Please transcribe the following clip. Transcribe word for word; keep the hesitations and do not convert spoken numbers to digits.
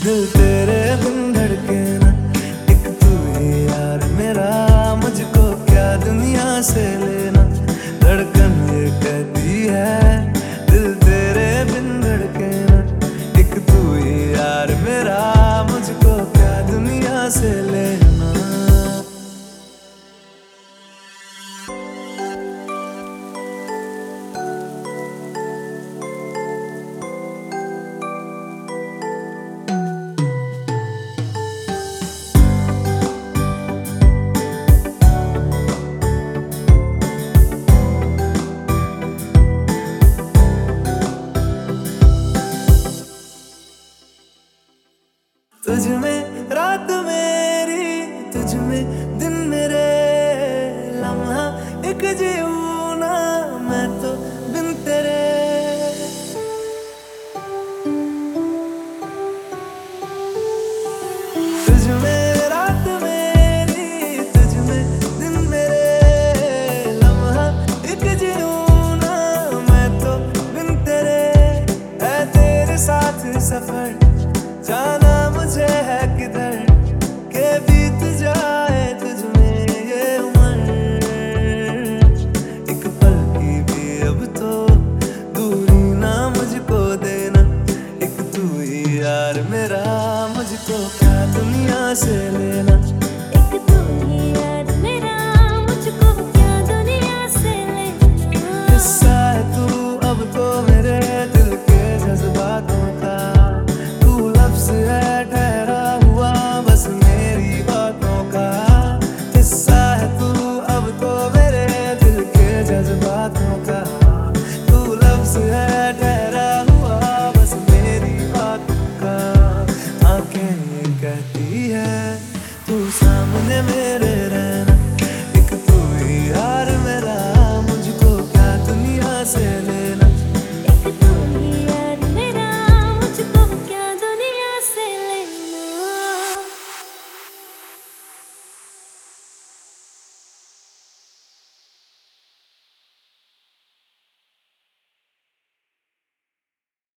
दिल तेरे बिन धड़के ना, एक तू ही यार मेरा, मुझको क्या दुनिया से लेना। धड़कन ये कहती है दिल तेरे बिन धड़के ना, एक तू ही यार मेरा, मुझको क्या दुनिया से लेना। तुझ में रात मेरी, तुझ में दिन मेरे, लम्हा एक जीऊं ना मैं तो बिन तेरे। तुझ में रात मेरी, तुझ में दिन मेरे, लम्हा एक जीऊं ना मैं तो बिन तेरे। है तेरे साथ सफर, जाना मुझे है किधर, के बीत जाए तुझ में ये उम्र। एक पल की भी अब तो दूरी ना मुझको देना, एक तू ही यार मेरा, मुझको क्या दुनिया से लेना।